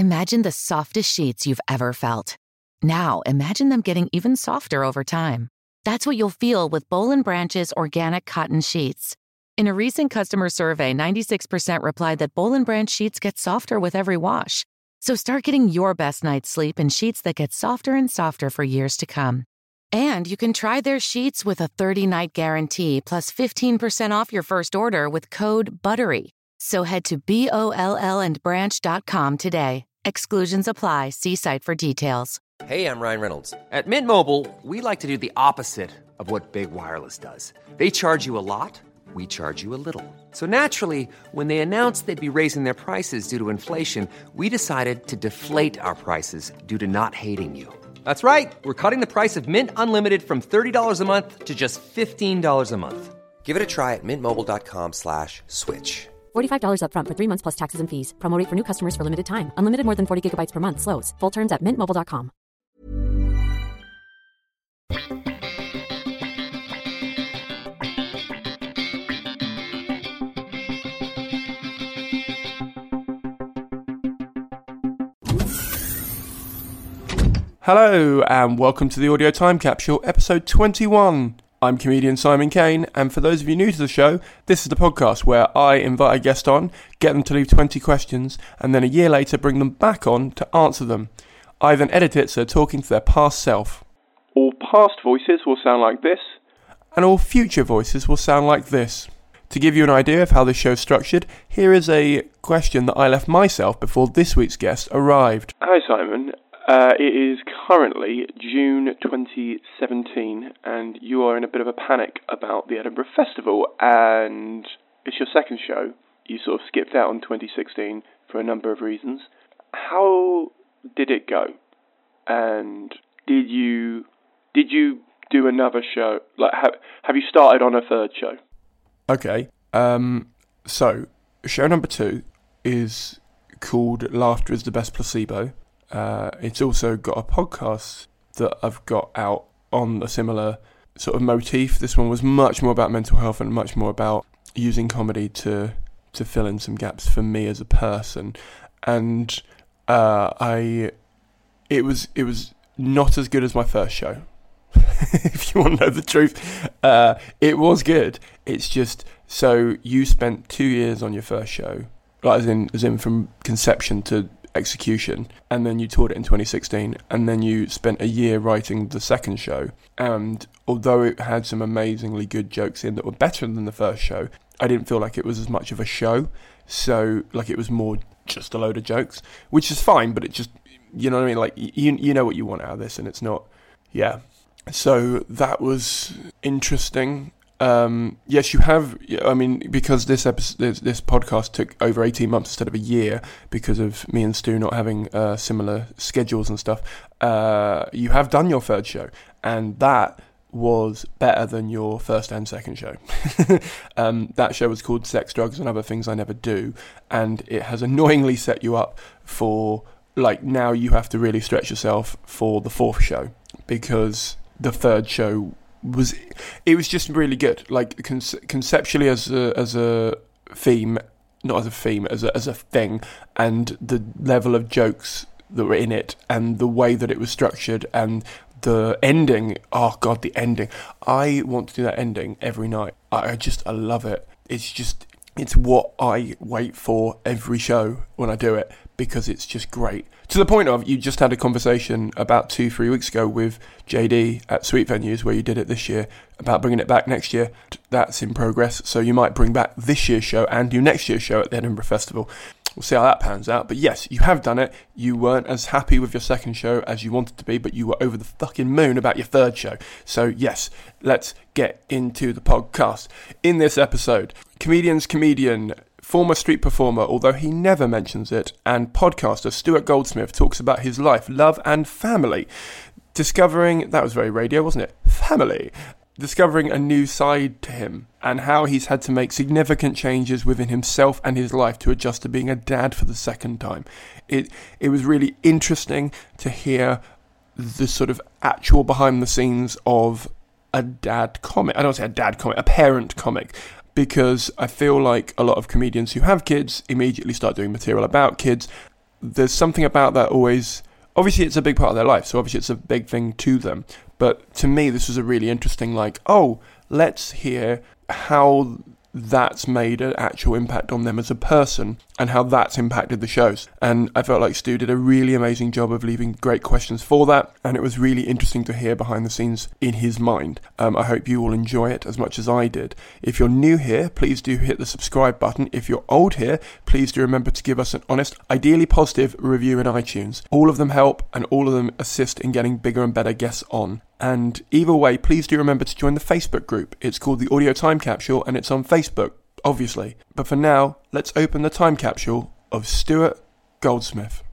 Imagine the softest sheets you've ever felt. Now, imagine them getting even softer over time. That's what you'll feel with Boll & Branch's organic cotton sheets. In a recent customer survey, 96% replied that Boll & Branch sheets get softer with every wash. So start getting your best night's sleep in sheets that get softer and softer for years to come. And you can try their sheets with a 30-night guarantee plus 15% off your first order with code BUTTERY. So head to BOLLandbranch.com today. Exclusions apply. See site for details. Hey, I'm Ryan Reynolds. At Mint Mobile, we like to do the opposite of what Big Wireless does. They charge you a lot. We charge you a little. So naturally, when they announced they'd be raising their prices due to inflation, we decided to deflate our prices due to not hating you. That's right. We're cutting the price of Mint Unlimited from $30 a month to just $15 a month. Give it a try at mintmobile.com/switch. $45 up front for 3 months plus taxes and fees. Promo rate for new customers for limited time. Unlimited more than 40 gigabytes per month. Slows full terms at mintmobile.com. Hello and welcome to the Audio Time Capsule, episode 21. I'm comedian Simon Kane, and for those of you new to the show, this is the podcast where I invite a guest on, get them to leave 20 questions, and then a year later bring them back on to answer them. I then edit it so they're talking to their past self. All past voices will sound like this, and all future voices will sound like this. To give you an idea of how this show is structured, here is a question that I left myself before this week's guest arrived. Hi Simon. It is currently June 2017 and you are in a bit of a panic about the Edinburgh Festival, and it's your second show. You sort of skipped out on 2016 for a number of reasons. How did it go? And did you do another show? Like, have you started on a third show? Okay, so show number 2 is called Laughter is the Best Placebo. It's also got a podcast that I've got out on a similar sort of motif. This one was much more about mental health and much more about using comedy to fill in some gaps for me as a person. And it was not as good as my first show. If you want to know the truth, it was good. It's just, so you spent 2 years on your first show, like as in from conception to execution, and then you toured it in 2016, and then you spent a year writing the second show, and although it had some amazingly good jokes in that were better than the first show, I didn't feel like it was as much of a show, so like it was more just a load of jokes, which is fine, but it just, you know what I mean, like you know what you want out of this, and it's not, yeah. So that was interesting. Yes, you have. I mean, because this podcast took over 18 months instead of a year because of me and Stu not having similar schedules and stuff. You have done your third show, and that was better than your first and second show. That show was called Sex, Drugs and Other Things I Never Do, and it has annoyingly set you up for, like, now you have to really stretch yourself for the fourth show, because the third show was just really good, like conceptually as a theme, not as a theme, as a thing, and the level of jokes that were in it, and the way that it was structured, and the ending. Oh god, the ending! I want to do that ending every night. I love it. It's what I wait for every show when I do it, because it's just great. To the point of, you just had a conversation about 2-3 weeks ago with JD at Sweet Venues, where you did it this year, about bringing it back next year. That's in progress, so you might bring back this year's show and do next year's show at the Edinburgh Festival. We'll see how that pans out. But yes, you have done it. You weren't as happy with your second show as you wanted to be, but you were over the fucking moon about your third show. So yes, let's get into the podcast. In this episode, comedian, former street performer, although he never mentions it, and podcaster Stuart Goldsmith talks about his life, love and family. Discovering, that was very radio, wasn't it? Family. Discovering a new side to him, and how he's had to make significant changes within himself and his life to adjust to being a dad for the second time. It was really interesting to hear the sort of actual behind the scenes of a dad comic. I don't want to say a dad comic, a parent comic, because I feel like a lot of comedians who have kids immediately start doing material about kids. there's something about that always. Obviously, it's a big part of their life, so obviously it's a big thing to them. But to me, this was a really interesting, let's hear how that's made an actual impact on them as a person and how that's impacted the shows. And I felt like Stu did a really amazing job of leaving great questions for that, and it was really interesting to hear behind the scenes in his mind. I hope you will enjoy it as much as I did. If you're new here, please do hit the subscribe button. If you're old here, please do remember to give us an honest, ideally positive review in iTunes. All of them help, and all of them assist in getting bigger and better guests on. And either way, please do remember to join the Facebook group. It's called the Audio Time Capsule, and it's on Facebook, obviously. But for now, let's open the time capsule of Stuart Goldsmith.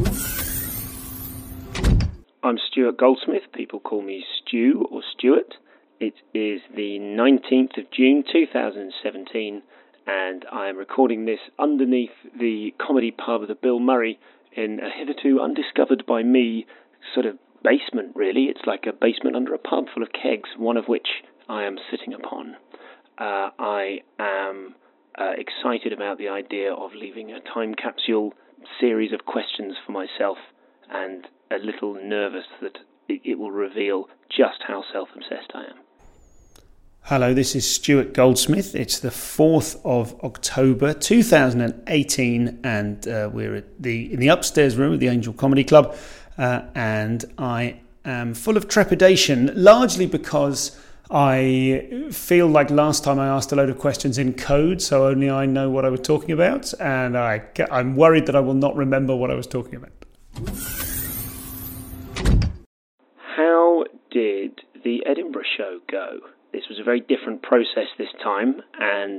I'm Stuart Goldsmith. People call me Stu or Stuart. It is the 19th of June 2017, and I am recording this underneath the comedy pub of the Bill Murray in a hitherto undiscovered by me sort of basement, really. It's like a basement under a pub full of kegs, one of which I am sitting upon. I am excited about the idea of leaving a time capsule series of questions for myself, and a little nervous that it will reveal just how self-obsessed I am. Hello, this is Stuart Goldsmith. It's the 4th of October 2018, and we're in the upstairs room of the Angel Comedy Club. And I am full of trepidation, largely because I feel like last time I asked a load of questions in code, so only I know what I was talking about, and I'm worried that I will not remember what I was talking about. How did the Edinburgh show go? This was a very different process this time, and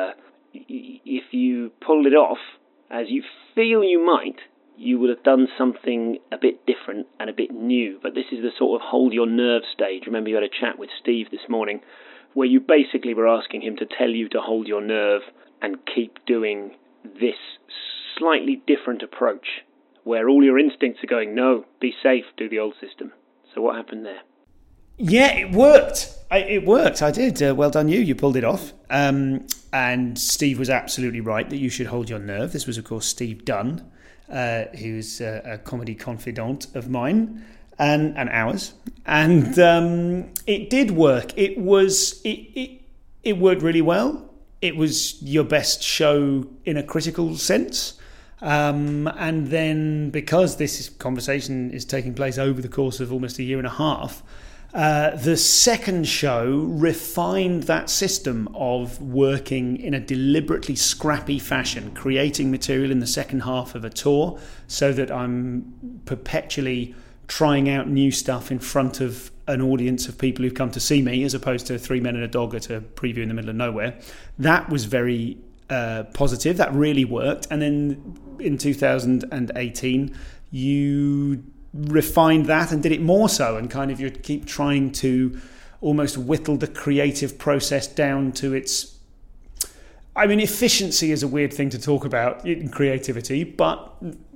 if you pulled it off, as you feel you might, you would have done something a bit different and a bit new. But this is the sort of hold your nerve stage. Remember, you had a chat with Steve this morning where you basically were asking him to tell you to hold your nerve and keep doing this slightly different approach where all your instincts are going, no, be safe, do the old system. So what happened there? Yeah, it worked. It worked. I did. Well done you. You pulled it off. And Steve was absolutely right that you should hold your nerve. This was, of course, Steve Dunn, who's a comedy confidant of mine and ours. And it did work. It worked really well. It was your best show in a critical sense. And then because this conversation is taking place over the course of almost a year and a half, the second show refined that system of working in a deliberately scrappy fashion, creating material in the second half of a tour so that I'm perpetually trying out new stuff in front of an audience of people who've come to see me, as opposed to 3 men and a dog at a preview in the middle of nowhere. That was very positive. That really worked. And then in 2018, you refined that and did it more so, and kind of you keep trying to almost whittle the creative process down to its... I mean, efficiency is a weird thing to talk about in creativity, but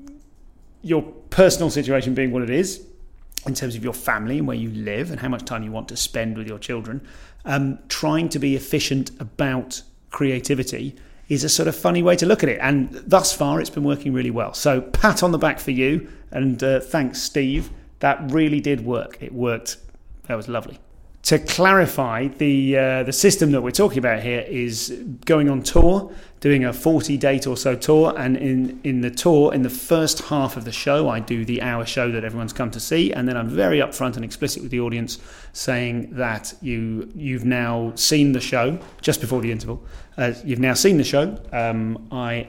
your personal situation being what it is, in terms of your family and where you live and how much time you want to spend with your children, trying to be efficient about creativity is a sort of funny way to look at it. And thus far, it's been working really well. So pat on the back for you. And thanks, Steve. That really did work. It worked. That was lovely. To clarify, the system that we're talking about here is going on tour, doing a 40-date or so tour. And in the tour, in the first half of the show, I do the hour show that everyone's come to see. And then I'm very upfront and explicit with the audience, saying that you've now seen the show just before the interval. You've now seen the show. I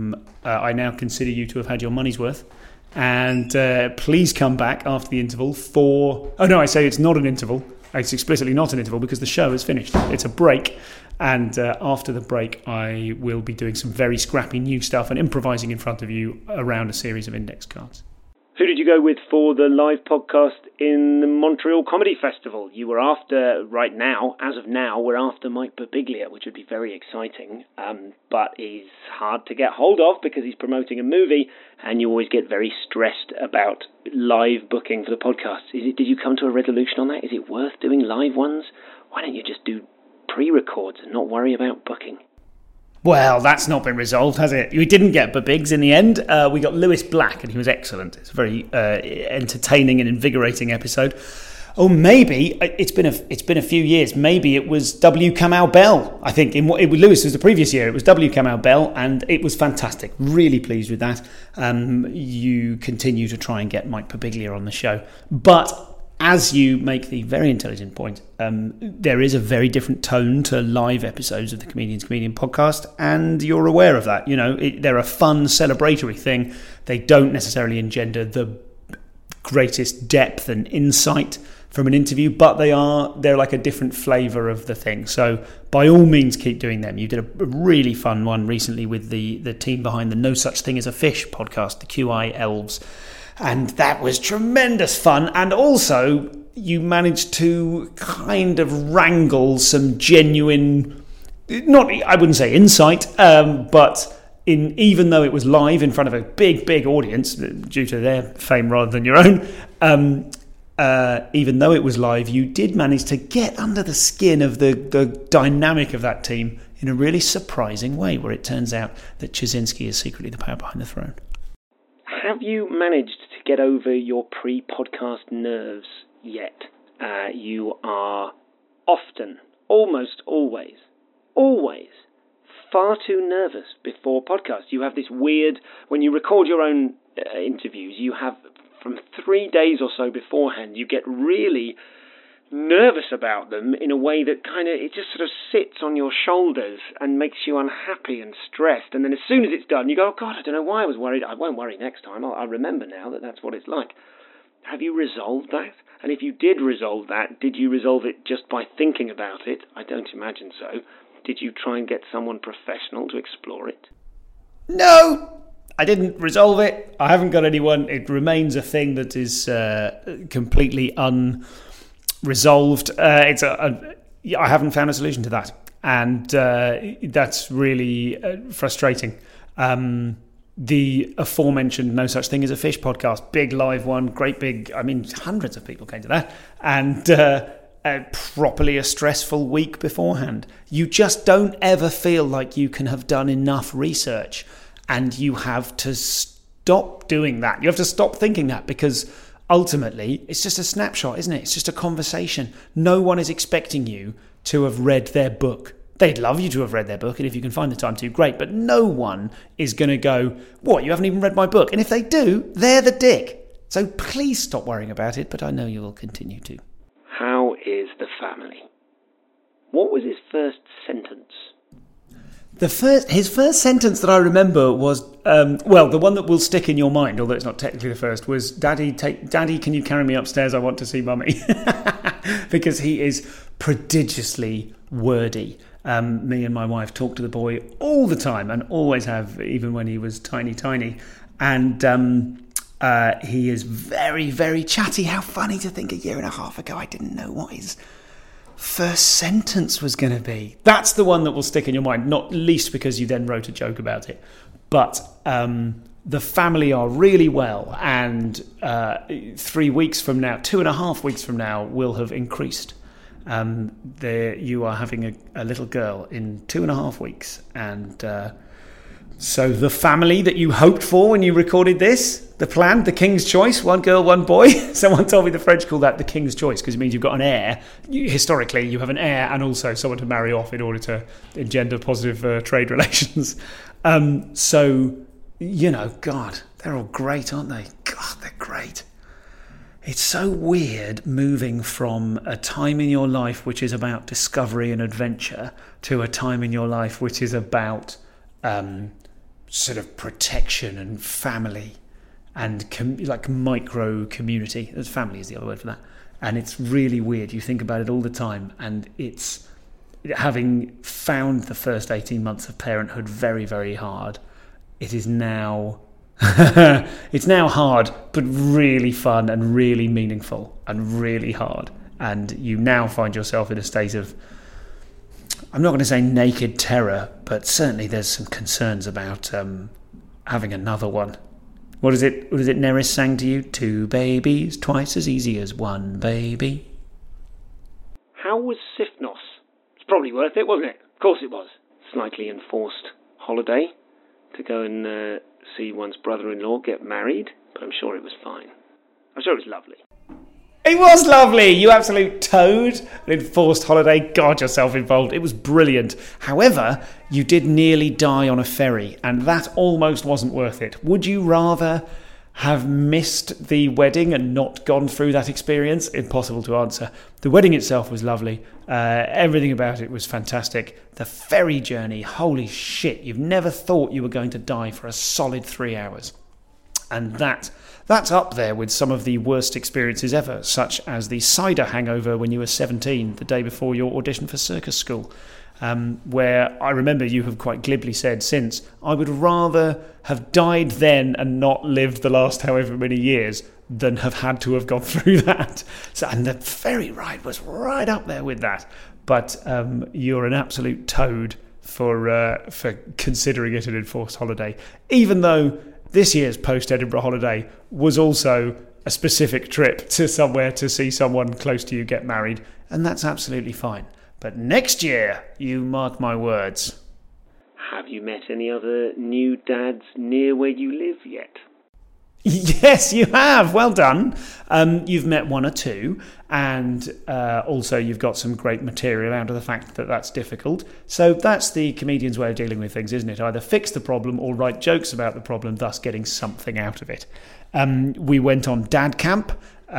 now consider you to have had your money's worth. And please come back after the interval for... Oh, no, I say it's not an interval. It's explicitly not an interval because the show is finished. It's a break. And after the break, I will be doing some very scrappy new stuff and improvising in front of you around a series of index cards. Who did you go with for the live podcast in the Montreal Comedy Festival? You were after, right now, as of now, we're after Mike Birbiglia, which would be very exciting. But he's hard to get hold of because he's promoting a movie, and you always get very stressed about live booking for the podcast. Did you come to a resolution on that? Is it worth doing live ones? Why don't you just do pre-records and not worry about booking? Well, that's not been resolved, has it? We didn't get Biggs in the end. We got Lewis Black, and he was excellent. It's a very entertaining and invigorating episode. Oh, maybe it's been a few years. Maybe it was W. Kamau Bell. I think Lewis was the previous year. It was W. Kamau Bell, and it was fantastic. Really pleased with that. You continue to try and get Mike Birbiglia on the show, but as you make the very intelligent point, there is a very different tone to live episodes of the Comedian's Comedian podcast, and you're aware of that. You know, they're a fun, celebratory thing. They don't necessarily engender the greatest depth and insight from an interview, but they're like a different flavour of the thing. So by all means, keep doing them. You did a really fun one recently with the team behind the No Such Thing as a Fish podcast, the QI Elves. And that was tremendous fun. And also, you managed to kind of wrangle some genuine, I wouldn't say insight, but even though it was live in front of a big audience, due to their fame rather than your own, even though it was live, you did manage to get under the skin of the dynamic of that team in a really surprising way, where it turns out that Chrzynski is secretly the power behind the throne. Have you managed to get over your pre-podcast nerves yet? You are often, almost always, far too nervous before podcasts. You have this weird, when you record your own interviews, you have, from 3 days or so beforehand, you get really nervous about them in a way that kind of, it just sort of sits on your shoulders and makes you unhappy and stressed. And then as soon as it's done, you go, oh God, I don't know why I was worried. I won't worry next time. I remember now that that's what it's like. Have you resolved that? And if you did resolve that, did you resolve it just by thinking about it? I don't imagine so. Did you try and get someone professional to explore it? No, I didn't resolve it. I haven't got anyone. It remains a thing that is completely unresolved. I haven't found a solution to that, and that's really frustrating. The aforementioned No Such Thing as a Fish podcast, big live one, great big, I mean, hundreds of people came to that, and properly a stressful week beforehand. You just don't ever feel like you can have done enough research, and you have to stop doing that. You have to stop thinking that, because ultimately it's just a snapshot, isn't it? It's just a conversation. No one is expecting you to have read their book. They'd love you to have read their book, and if you can find the time to, great. But no one is going to go, what, you haven't even read my book? And if they do, they're the dick. So please stop worrying about it, but I know you will continue to. How is the family? What was his first sentence? His first sentence that I remember was, the one that will stick in your mind, although it's not technically the first, was, Daddy, can you carry me upstairs? I want to see Mummy. Because he is prodigiously wordy. Me and my wife talk to the boy all the time, and always have, even when he was tiny. And he is very, very chatty. How funny to think a year and a half ago I didn't know what his first sentence was going to be. That's the one that will stick in your mind, not least because you then wrote a joke about it. But the family are really well, and 3 weeks from now, 2.5 weeks from now, will have increased. You are having a little girl in 2.5 weeks, and so the family that you hoped for when you recorded this, the plan, the king's choice, one girl, one boy. Someone told me the French call that the king's choice, because it means you've got an heir. Historically, you have an heir and also someone to marry off in order to engender positive trade relations. So, God, they're all great, aren't they? God, they're great. It's so weird moving from a time in your life which is about discovery and adventure to a time in your life which is about sort of protection and family and like micro community. Family is the other word for that. And it's really weird. You think about it all the time, and it's, having found the first 18 months of parenthood very, very hard, it is now it's now hard, but really fun and really meaningful and really hard. And you now find yourself in a state of, I'm not going to say naked terror, but certainly there's some concerns about having another one. What is it Neris sang to you? 2 babies, twice as easy as 1 baby. How was Sifnos? It's probably worth it, wasn't it? Of course it was. slightly enforced holiday to go and see one's brother-in-law get married, but I'm sure it was fine. I'm sure it was lovely. It was lovely, you absolute toad. An enforced holiday, got yourself involved. It was brilliant. However, you did nearly die on a ferry, and that almost wasn't worth it. Would you rather have missed the wedding and not gone through that experience? Impossible to answer. The wedding itself was lovely. Everything about it was fantastic. The ferry journey, holy shit, you've never thought you were going to die for a solid 3 hours. And that's up there with some of the worst experiences ever, such as the cider hangover when you were 17, the day before your audition for circus school, where I remember you have quite glibly said since, I would rather have died then and not lived the last however many years than have had to have gone through that. So, and the ferry ride was right up there with that. But you're an absolute toad for considering it an enforced holiday, even though this year's post-Edinburgh holiday was also a specific trip to somewhere to see someone close to you get married, and that's absolutely fine. But next year, you mark my words. Have you met any other new dads near where you live yet? Yes, you have. Well done. You've met one or two, and also you've got some great material out of the fact that that's difficult. So that's the comedian's way of dealing with things, isn't it? Either fix the problem or write jokes about the problem, thus getting something out of it. We went on Dad Camp,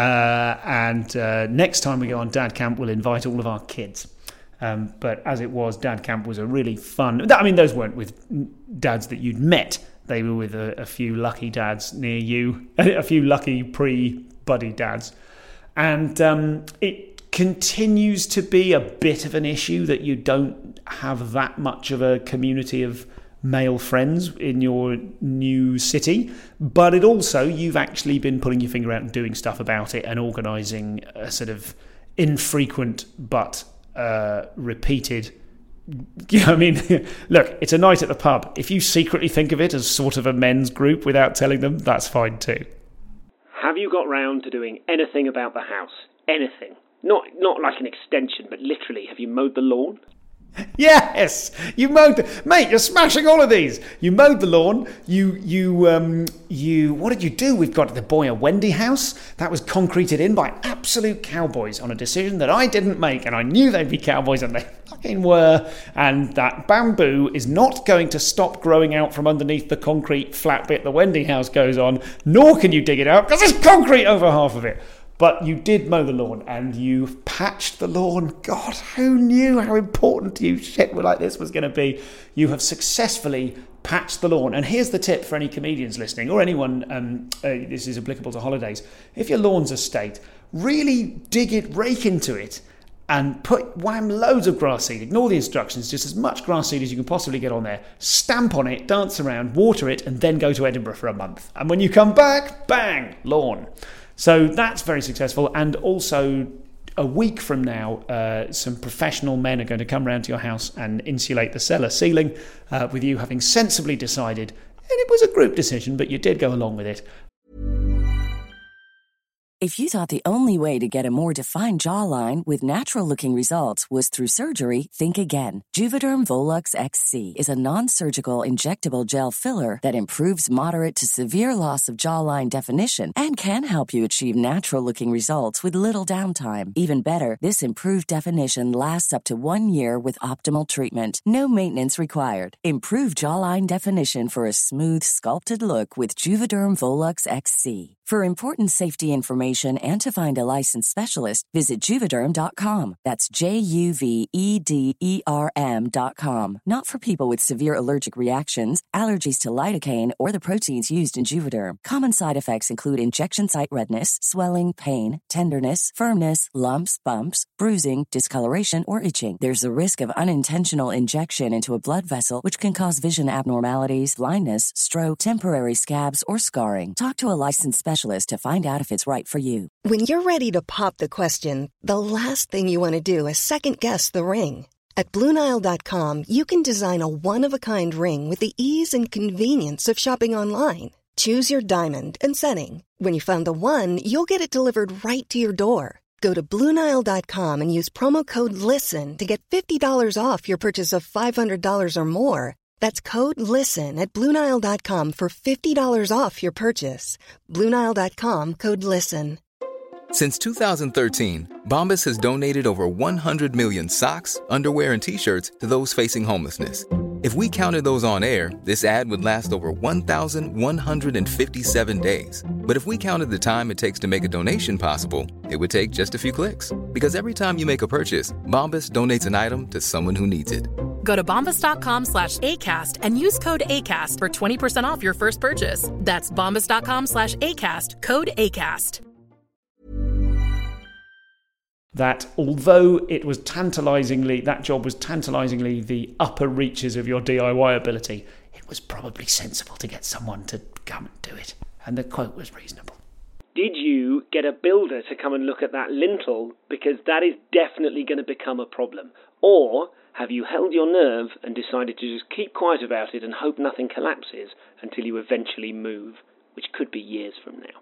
and next time we go on Dad Camp, we'll invite all of our kids. But as it was, Dad Camp was a really fun... I mean, those weren't with dads that you'd met. They were with a few lucky dads near you, a few lucky pre-buddy dads. And it continues to be a bit of an issue that you don't have that much of a community of male friends in your new city. But it also, you've actually been putting your finger out and doing stuff about it and organising a sort of infrequent but repeated... Yeah, I mean, look, it's a night at the pub. If you secretly think of it as sort of a men's group without telling them, that's fine too. Have you got round to doing anything about the house? Anything? Not like an extension, but literally, have you mowed the lawn? Yes, you mowed mate, you're smashing all of these. You mowed the lawn. You what did you do? We've got the Boyer Wendy house that was concreted in by absolute cowboys on a decision that I didn't make, and I knew they'd be cowboys, and they fucking were. And that bamboo is not going to stop growing out from underneath the concrete flat bit the Wendy house goes on, nor can you dig it out because there's concrete over half of it. But you did mow the lawn, and you patched the lawn. God, who knew how important you shit like this was going to be? You have successfully patched the lawn. And here's the tip for any comedians listening, or anyone, this is applicable to holidays. If your lawn's a state, really dig it, rake into it, and wham loads of grass seed. Ignore the instructions, just as much grass seed as you can possibly get on there. Stamp on it, dance around, water it, and then go to Edinburgh for a month. And when you come back, bang, lawn. So that's very successful, and also a week from now, some professional men are going to come round to your house and insulate the cellar ceiling, with you having sensibly decided, and it was a group decision, but you did go along with it. If you thought the only way to get a more defined jawline with natural-looking results was through surgery, think again. Juvederm Volux XC is a non-surgical injectable gel filler that improves moderate to severe loss of jawline definition and can help you achieve natural-looking results with little downtime. Even better, this improved definition lasts up to 1 year with optimal treatment. No maintenance required. Improve jawline definition for a smooth, sculpted look with Juvederm Volux XC. For important safety information and to find a licensed specialist, visit Juvederm.com. That's JUVEDERM.com. Not for people with severe allergic reactions, allergies to lidocaine, or the proteins used in Juvederm. Common side effects include injection site redness, swelling, pain, tenderness, firmness, lumps, bumps, bruising, discoloration, or itching. There's a risk of unintentional injection into a blood vessel, which can cause vision abnormalities, blindness, stroke, temporary scabs, or scarring. Talk to a licensed specialist to find out if it's right for you. When you're ready to pop the question, the last thing you want to do is second-guess the ring. At BlueNile.com, you can design a one-of-a-kind ring with the ease and convenience of shopping online. Choose your diamond and setting. When you find the one, you'll get it delivered right to your door. Go to BlueNile.com and use promo code LISTEN to get $50 off your purchase of $500 or more. That's code LISTEN at BlueNile.com for $50 off your purchase. BlueNile.com, code LISTEN. Since 2013, Bombas has donated over 100 million socks, underwear, and T-shirts to those facing homelessness. If we counted those on air, this ad would last over 1,157 days. But if we counted the time it takes to make a donation possible, it would take just a few clicks. Because every time you make a purchase, Bombas donates an item to someone who needs it. Go to bombas.com/ACAST and use code ACAST for 20% off your first purchase. That's bombas.com/ACAST, code ACAST. That although it was that job was tantalisingly the upper reaches of your DIY ability, it was probably sensible to get someone to come and do it. And the quote was reasonable. Did you get a builder to come and look at that lintel? Because that is definitely going to become a problem. Or have you held your nerve and decided to just keep quiet about it and hope nothing collapses until you eventually move, which could be years from now?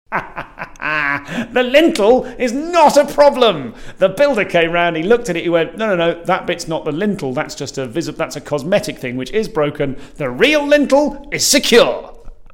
The lintel is not a problem. The builder came round, he looked at it, he went, no, that bit's not the lintel, that's just that's a cosmetic thing which is broken. The real lintel is secure.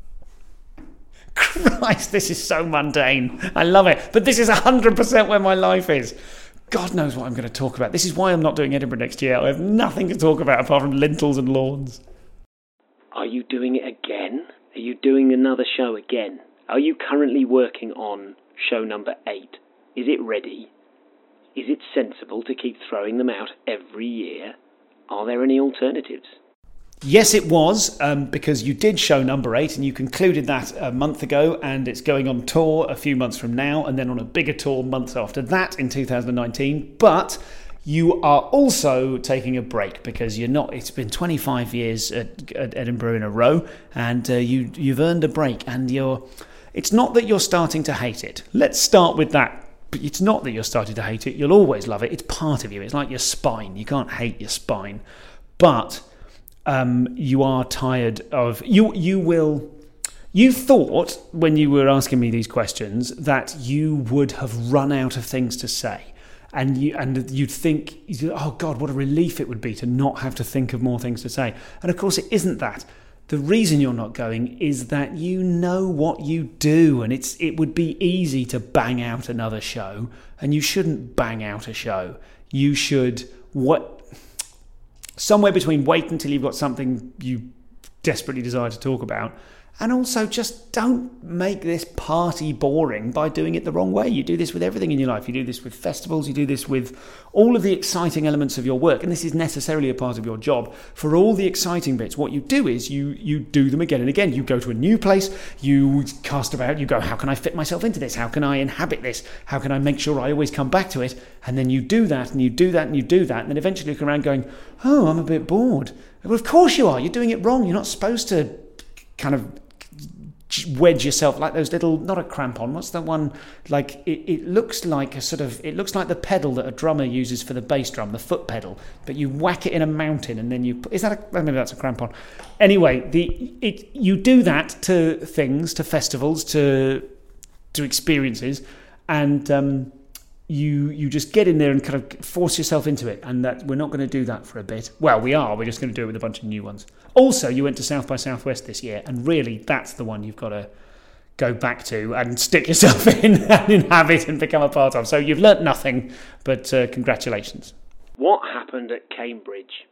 Christ, this is so mundane. I love it. But this is 100% where my life is. God knows what I'm going to talk about. This is why I'm not doing Edinburgh next year. I have nothing to talk about apart from lintels and lawns. Are you doing it again? Are you doing another show again? Are you currently working on show number 8? Is it ready? Is it sensible to keep throwing them out every year? Are there any alternatives? Yes, it was, because you did show number 8 and you concluded that a month ago, and it's going on tour a few months from now and then on a bigger tour months after that in 2019. But you are also taking a break because it's been 25 years at Edinburgh in a row, and you've earned a break, and it's not that you're starting to hate it. Let's start with that. It's not that you're starting to hate it. You'll always love it. It's part of you. It's like your spine. You can't hate your spine. But you are tired of... You thought, when you were asking me these questions, that you would have run out of things to say. And you'd think, oh God, what a relief it would be to not have to think of more things to say. And of course it isn't that. The reason you're not going is that you know what you do, and it would be easy to bang out another show, and you shouldn't bang out a show. You should somewhere between wait until you've got something you desperately desire to talk about, and also just don't make this party boring by doing it the wrong way. You do this with everything in your life. You do this with festivals. You do this with all of the exciting elements of your work. And this is necessarily a part of your job. For all the exciting bits, what you do is you do them again and again. You go to a new place. You cast about. You go, how can I fit myself into this? How can I inhabit this? How can I make sure I always come back to it? And then you do that, and you do that, and you do that. And then eventually you come around going, oh, I'm a bit bored. Well, of course you are. You're doing it wrong. You're not supposed to kind of wedge yourself like those little, not a crampon, what's the one, like it looks like it looks like the pedal that a drummer uses for the bass drum, the foot pedal, but you whack it in a mountain and then maybe that's a crampon. Anyway, you do that to things, to festivals, to experiences, and you just get in there and kind of force yourself into it, and that we're not going to do that for a bit. Well, we're just going to do it with a bunch of new ones. Also, you went to South by Southwest this year, and really that's the one you've got to go back to and stick yourself in and inhabit and become a part of. So you've learnt nothing, but congratulations. What happened at Cambridge?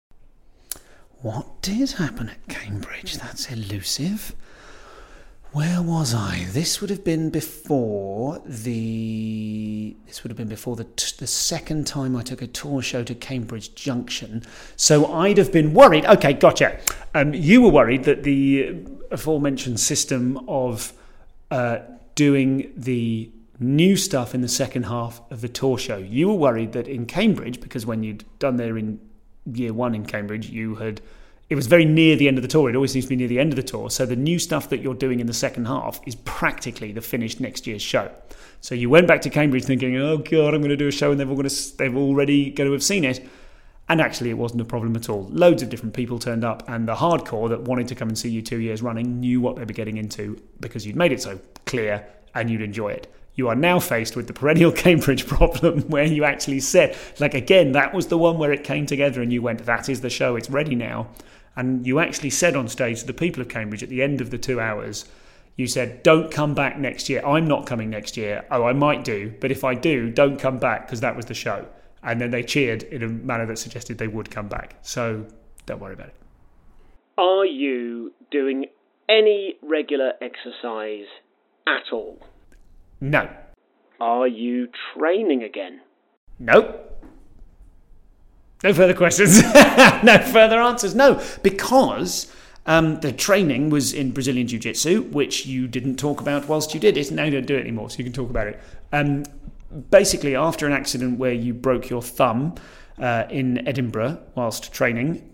What did happen at Cambridge? That's elusive. Where was I? This would have been before the second time I took a tour show to Cambridge Junction. So I'd have been worried. Okay, gotcha. You were worried that the aforementioned system of doing the new stuff in the second half of the tour show. You were worried that in Cambridge, because when you'd done there in year one in Cambridge, it was very near the end of the tour. It always seems to be near the end of the tour. So the new stuff that you're doing in the second half is practically the finished next year's show. So you went back to Cambridge thinking, oh God, I'm going to do a show and they're already going to have seen it. And actually it wasn't a problem at all. Loads of different people turned up, and the hardcore that wanted to come and see you 2 years running knew what they were getting into because you'd made it so clear and you'd enjoy it. You are now faced with the perennial Cambridge problem where you actually said, like, again, that was the one where it came together and you went, that is the show, it's ready now. And you actually said on stage to the people of Cambridge at the end of the 2 hours, you said, don't come back next year. I'm not coming next year. Oh, I might do. But if I do, don't come back because that was the show. And then they cheered in a manner that suggested they would come back. So don't worry about it. Are you doing any regular exercise at all? No. Are you training again? Nope. No further questions. No further answers. No, because the training was in Brazilian Jiu-Jitsu, which you didn't talk about whilst you did it. Now you don't do it anymore, so you can talk about it. Basically, after an accident where you broke your thumb in Edinburgh whilst training,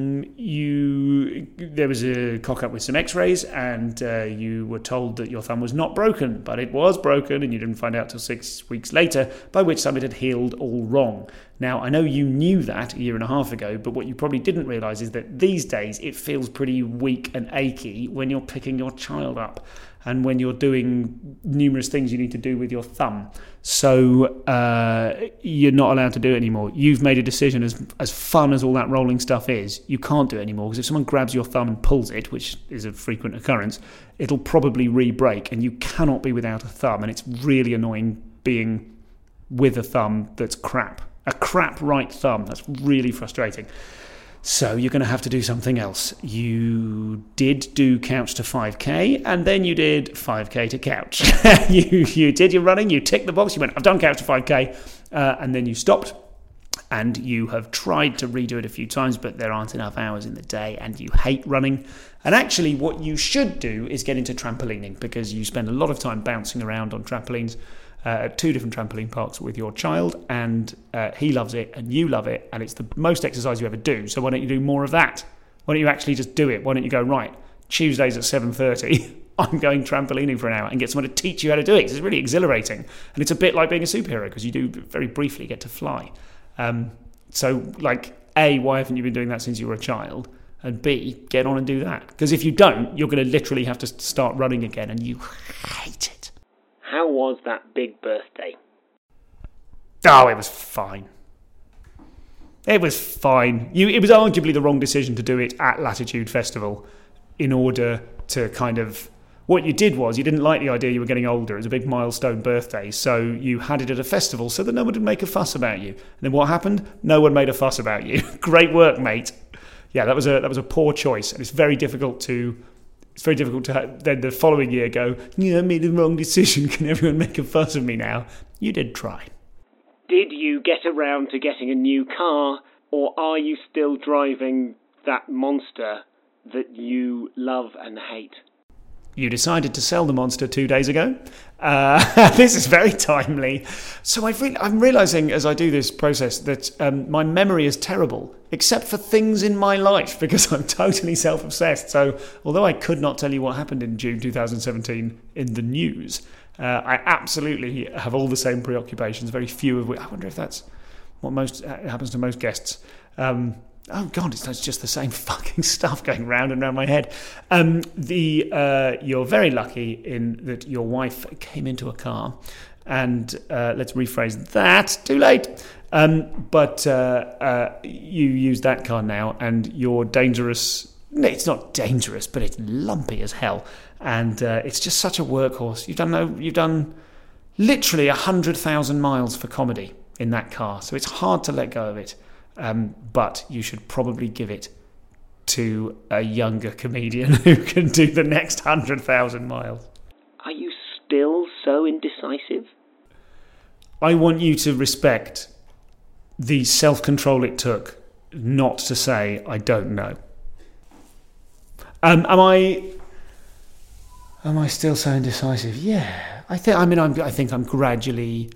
there was a cock-up with some x-rays, and you were told that your thumb was not broken, but it was broken, and you didn't find out till 6 weeks later, by which time it had healed all wrong. Now, I know you knew that a year and a half ago, but what you probably didn't realise is that these days it feels pretty weak and achy when you're picking your child up and when you're doing numerous things you need to do with your thumb. So you're not allowed to do it anymore. You've made a decision, as fun as all that rolling stuff is, you can't do it anymore, because if someone grabs your thumb and pulls it, which is a frequent occurrence, it'll probably re-break, and you cannot be without a thumb, and it's really annoying being with a thumb that's crap. A crap right thumb. That's really frustrating. So you're going to have to do something else. You did do couch to 5K, and then you did 5K to couch. You did your running, you ticked the box, you went, I've done couch to 5K, and then you stopped. And you have tried to redo it a few times, but there aren't enough hours in the day, and you hate running. And actually what you should do is get into trampolining, because you spend a lot of time bouncing around on trampolines at 2 different trampoline parks with your child, and he loves it and you love it, and it's the most exercise you ever do. So why don't you do more of that? Why don't you actually just do it? Why don't you go, right, Tuesdays at 7:30 I'm going trampolining for an hour, and get someone to teach you how to do it, because it's really exhilarating, and it's a bit like being a superhero, because you do very briefly get to fly. So like, A, why haven't you been doing that since you were a child? And B, get on and do that, because if you don't, you're going to literally have to start running again, and you hate it. How was that big birthday? Oh, it was fine. It was fine. It was arguably the wrong decision to do it at Latitude Festival, in order to kind of... What you did was, you didn't like the idea you were getting older. It was a big milestone birthday, so you had it at a festival so that no one would make a fuss about you. And then what happened? No one made a fuss about you. Great work, mate. Yeah, that was a poor choice, and it's very difficult to then the following year go, I made the wrong decision, can everyone make a fuss of me now? You did try. Did you get around to getting a new car, or are you still driving that monster that you love and hate? You decided to sell the monster 2 days ago. This is very timely. So I'm realising as I do this process that my memory is terrible, except for things in my life, because I'm totally self-obsessed. So although I could not tell you what happened in June 2017 in the news, I absolutely have all the same preoccupations, very few of which... I wonder if that's what happens to most guests. Oh God, it's just the same fucking stuff going round and round my head. You're very lucky in that your wife came into a car, and let's rephrase that. Too late. But you use that car now, and you're dangerous. No, it's not dangerous, but it's lumpy as hell, and it's just such a workhorse. You've done literally 100,000 miles for comedy in that car, so it's hard to let go of it. But you should probably give it to a younger comedian who can do the next 100,000 miles. Are you still so indecisive? I want you to respect the self-control it took not to say, I don't know. Am I still so indecisive? Yeah. I think I'm gradually...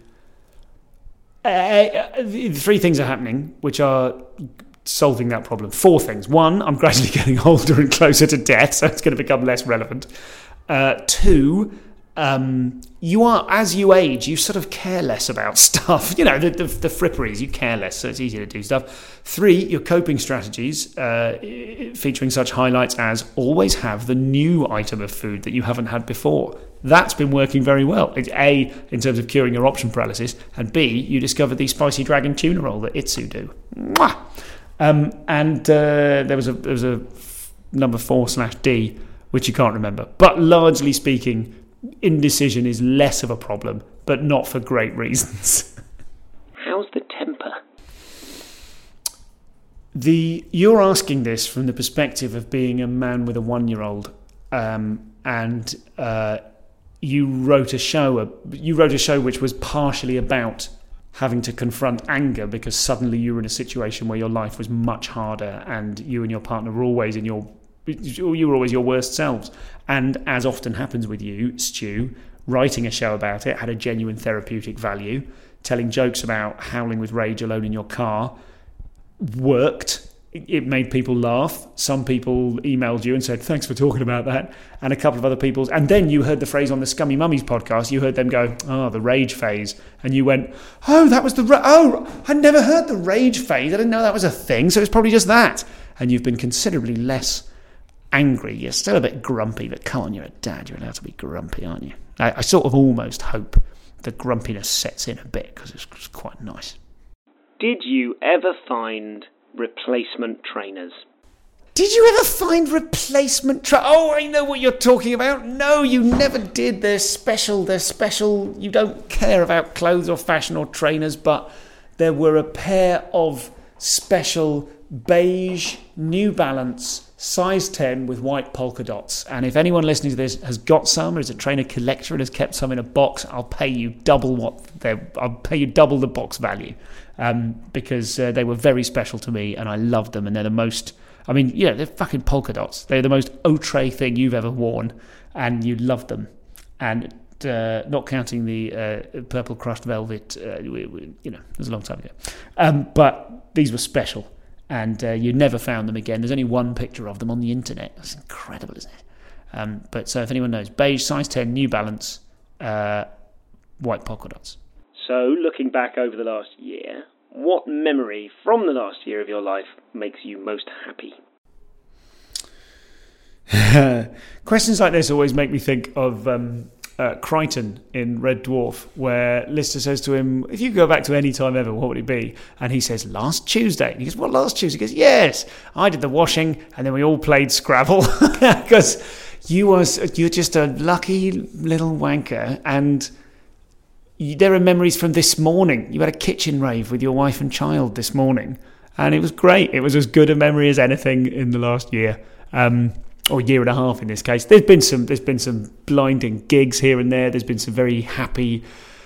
3 things are happening which are solving that problem. 4 things. 1, I'm gradually getting older and closer to death, so it's going to become less relevant. 2, you are, as you age, you sort of care less about stuff. You know, the fripperies, you care less, so it's easier to do stuff. 3, your coping strategies, featuring such highlights as always have the new item of food that you haven't had before. That's been working very well. It's A, in terms of curing your option paralysis, and B, you discovered the spicy dragon tuna roll that Itsu do. Mwah! There was a number 4/D, which you can't remember. But largely speaking, indecision is less of a problem, but not for great reasons. How's the temper? You're asking this from the perspective of being a man with a 1-year-old, and you wrote a show which was partially about having to confront anger because suddenly you were in a situation where your life was much harder, and you and your partner were always you were always your worst selves. And as often happens with you, Stu, writing a show about it had a genuine therapeutic value. Telling jokes about howling with rage alone in your car worked. It made people laugh. Some people emailed you and said, thanks for talking about that. And a couple of other people. And then you heard the phrase on the Scummy Mummies podcast. You heard them go, the rage phase. And you went, that was I never heard the rage phase. I didn't know that was a thing. So it's probably just that. And you've been considerably less angry. You're still a bit grumpy, but come on, you're a dad. You're allowed to be grumpy, aren't you? I sort of almost hope the grumpiness sets in a bit because it's quite nice. Did you ever find replacement trainers? Did you ever find replacement Oh, I know what you're talking about. No, you never did. They're special. You don't care about clothes or fashion or trainers, but there were a pair of special beige New Balance size 10 with white polka dots. And if anyone listening to this has got some or is a trainer collector and has kept some in a box, I'll pay you double the box value. Because they were very special to me and I loved them, and they're the most, they're fucking polka dots. They're the most outre thing you've ever worn, and you loved them. And not counting the purple crushed velvet, it was a long time ago. But these were special, and you never found them again. There's only one picture of them on the internet. That's incredible, isn't it? But so if anyone knows, beige, size 10, New Balance, white polka dots. So, looking back over the last year, what memory from the last year of your life makes you most happy? Questions like this always make me think of Crichton in Red Dwarf, where Lister says to him, if you go back to any time ever, what would it be? And he says, last Tuesday. And he goes, what, last Tuesday? He goes, yes, I did the washing, and then we all played Scrabble. Because you're just a lucky little wanker, and there are memories from this morning. You had a kitchen rave with your wife and child this morning, and it was great. It was as good a memory as anything in the last year, or year and a half in this case. There's been some blinding gigs here and there. There's been some very happy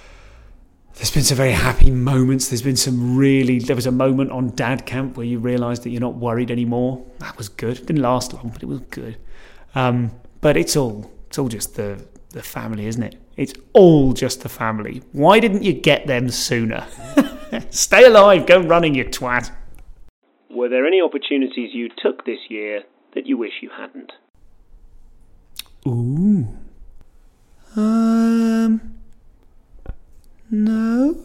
moments. There was a moment on Dad Camp where you realised that you're not worried anymore. That was good. It didn't last long, but it was good. But it's all just the family, isn't it? It's all just the family. Why didn't you get them sooner? Stay alive, go running, you twat. Were there any opportunities you took this year that you wish you hadn't? Ooh. No.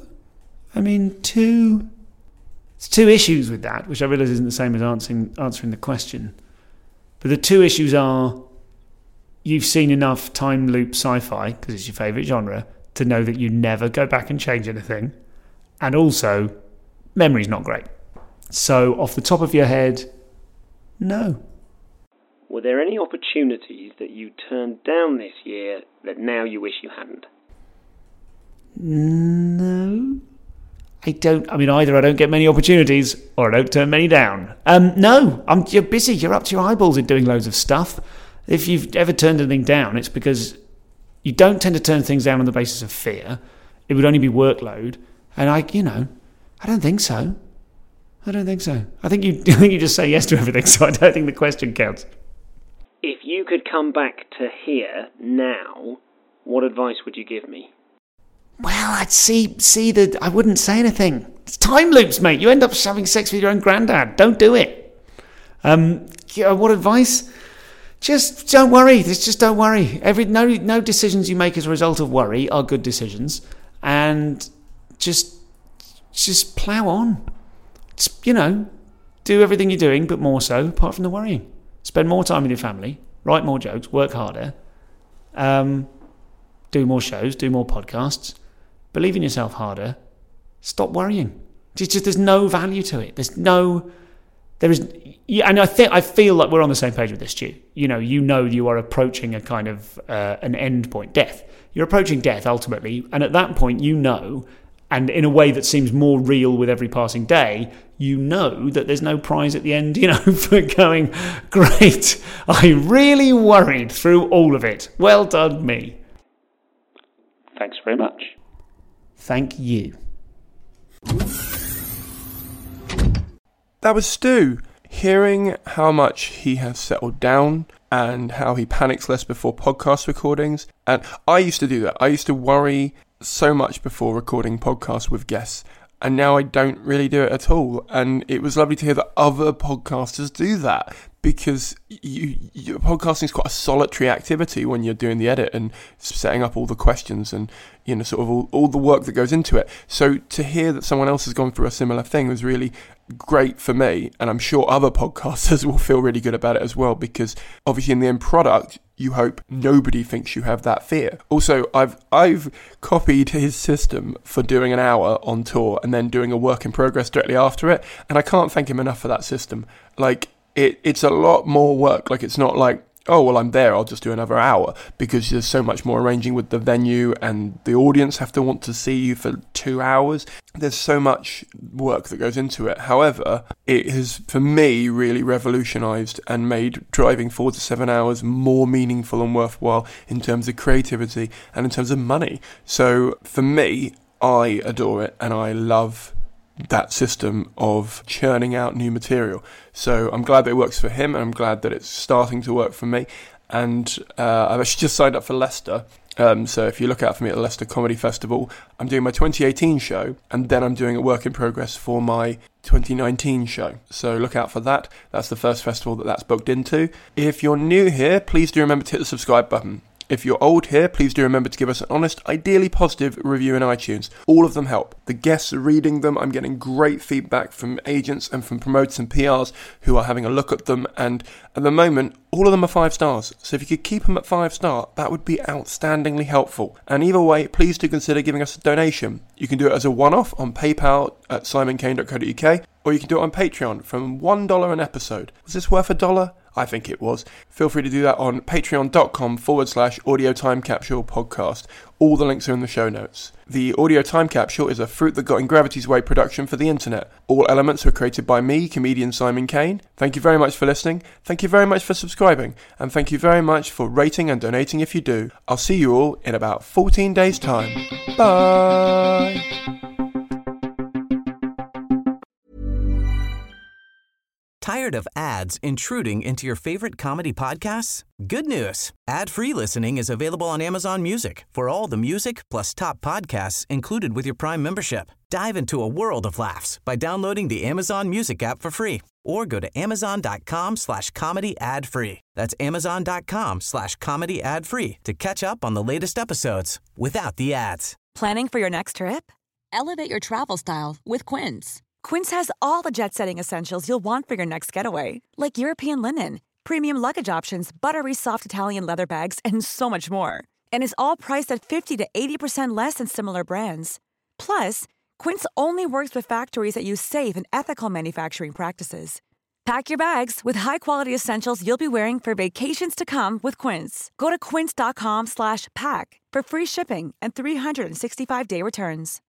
Two issues with that, which I realise isn't the same as answering the question. But the two issues are, you've seen enough time loop sci-fi, because it's your favourite genre, to know that you never go back and change anything. And also, memory's not great. So, off the top of your head, no. Were there any opportunities that you turned down this year that now you wish you hadn't? No. I don't. Either I don't get many opportunities or I don't turn many down. No. You're busy. You're up to your eyeballs in doing loads of stuff. If you've ever turned anything down, it's because you don't tend to turn things down on the basis of fear. It would only be workload. And I don't think so. I think you just say yes to everything, so I don't think the question counts. If you could come back to here now, what advice would you give me? Well, I'd see that I wouldn't say anything. It's time loops, mate. You end up having sex with your own granddad. Don't do it. What advice? just don't worry. Just don't worry. No decisions you make as a result of worry are good decisions, and just plough on. Just, do everything you're doing, but more so, apart from the worrying. Spend more time with your family, write more jokes, work harder, do more shows, do more podcasts, believe in yourself harder, stop worrying. There's no value to it. And I feel like we're on the same page with this, Stu. You are approaching a kind of an end point, death. You're approaching death ultimately, and at that point, and in a way that seems more real with every passing day, that there's no prize at the end, for going, great, I really worried through all of it. Well done, me. Thanks very much. Thank you. That was Stu. Hearing how much he has settled down and how he panics less before podcast recordings. And I used to do that. I used to worry so much before recording podcasts with guests, and now I don't really do it at all. And it was lovely to hear that other podcasters do that, because podcasting is quite a solitary activity when you're doing the edit and setting up all the questions and sort of all the work that goes into it. So to hear that someone else has gone through a similar thing was really great for me, and I'm sure other podcasters will feel really good about it as well, because obviously in the end product you hope nobody thinks you have that fear. Also, I've copied his system for doing an hour on tour and then doing a work in progress directly after it, and I can't thank him enough for that system. Like, it's a lot more work. Like, it's not like, oh, well, I'm there, I'll just do another hour, because there's so much more arranging with the venue, and the audience have to want to see you for 2 hours. There's so much work that goes into it. However, it has, for me, really revolutionised and made driving 4 to 7 hours more meaningful and worthwhile in terms of creativity and in terms of money. So, for me, I adore it, and I love that system of churning out new material. So I'm glad that it works for him, and I'm glad that it's starting to work for me. And I've actually just signed up for Leicester. So if you look out for me at the Leicester Comedy Festival, I'm doing my 2018 show, and then I'm doing a work in progress for my 2019 show. So look out for that. That's the first festival that's booked into. If you're new here, please do remember to hit the subscribe button. If you're old here, please do remember to give us an honest, ideally positive review in iTunes. All of them help. The guests are reading them. I'm getting great feedback from agents and from promoters and PRs who are having a look at them. And at the moment, all of them are 5 stars. So if you could keep them at 5 star, that would be outstandingly helpful. And either way, please do consider giving us a donation. You can do it as a one-off on PayPal at simonkane.co.uk, or you can do it on Patreon from $1 an episode. Was this worth $1? I think it was. Feel free to do that on patreon.com/audio time capsule podcast. All the links are in the show notes. The Audio Time Capsule is a Fruit That Got in Gravity's Way production for the internet. All elements were created by me, comedian Simon Kane. Thank you very much for listening. Thank you very much for subscribing. And thank you very much for rating and donating if you do. I'll see you all in about 14 days' time. Bye! Tired of ads intruding into your favorite comedy podcasts? Good news. Ad-free listening is available on Amazon Music for all the music plus top podcasts included with your Prime membership. Dive into a world of laughs by downloading the Amazon Music app for free, or go to amazon.com/comedy ad-free. That's amazon.com/comedy ad-free to catch up on the latest episodes without the ads. Planning for your next trip? Elevate your travel style with Quince. Quince has all the jet-setting essentials you'll want for your next getaway, like European linen, premium luggage options, buttery soft Italian leather bags, and so much more. And is all priced at 50 to 80% less than similar brands. Plus, Quince only works with factories that use safe and ethical manufacturing practices. Pack your bags with high-quality essentials you'll be wearing for vacations to come with Quince. Go to quince.com/pack for free shipping and 365-day returns.